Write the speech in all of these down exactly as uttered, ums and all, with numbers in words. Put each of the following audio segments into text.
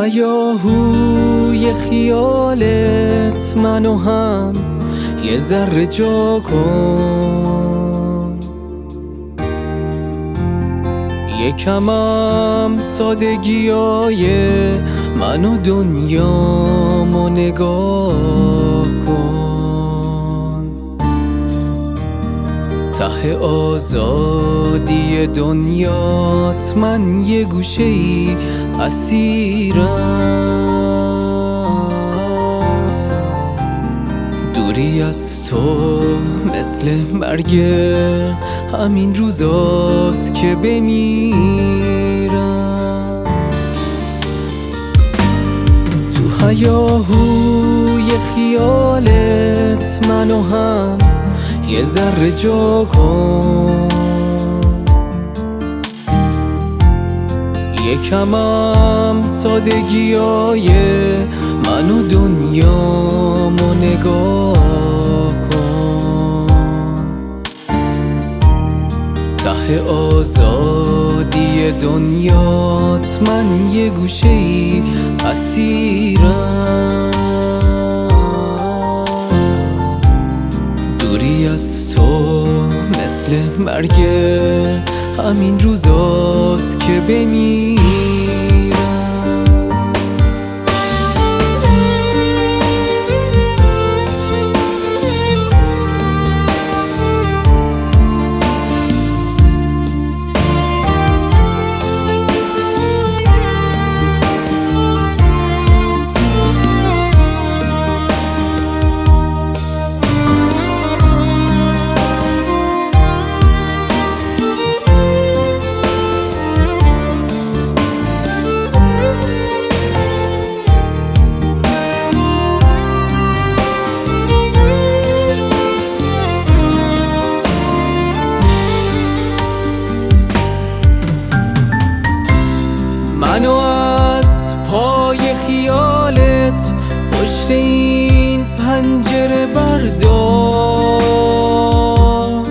هیاهوی خیالت منو هم یه ذره جا کن، یکمم سادگیای منو دنیامو نگاه کن. ته آزادی دنیات من یه گوشه ای اسیرم، دوری از تو مثل مرگ همین روزاست که بمیرم. تو هیاهوی خیالت منو هم یه ذره جا کن، یکمم سادگیای منو دنیامو نگاه کن. ته آزادی دنیات من یه گوشه ای اسیرم، دوری از تو مثل مرگ همین روزاست که بمیرم. منو از پای خیالت پشت این پنجره بردار،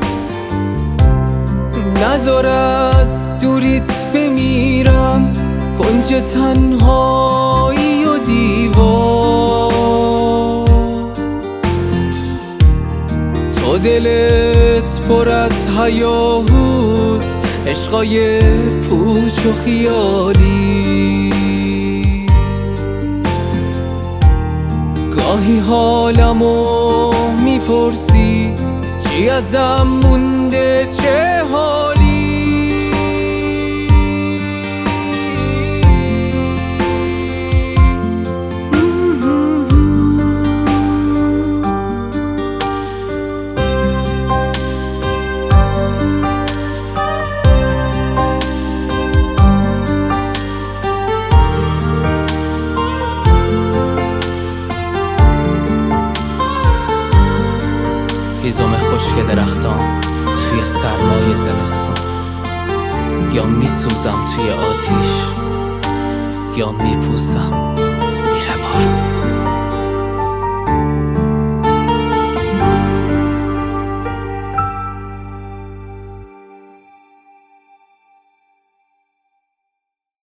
نذار از دوریت بمیرم کنج تنهایی و دیوار. تو دلت پر از هیاهوست، عشقای پوچ و خیالی، گاهی حالمو میپرسی چی ازم مونده چه حالی. هیزم خشک درختان توی سرمای زمستان، یا میسوزم توی آتیش یا میپوسم زیر بارون.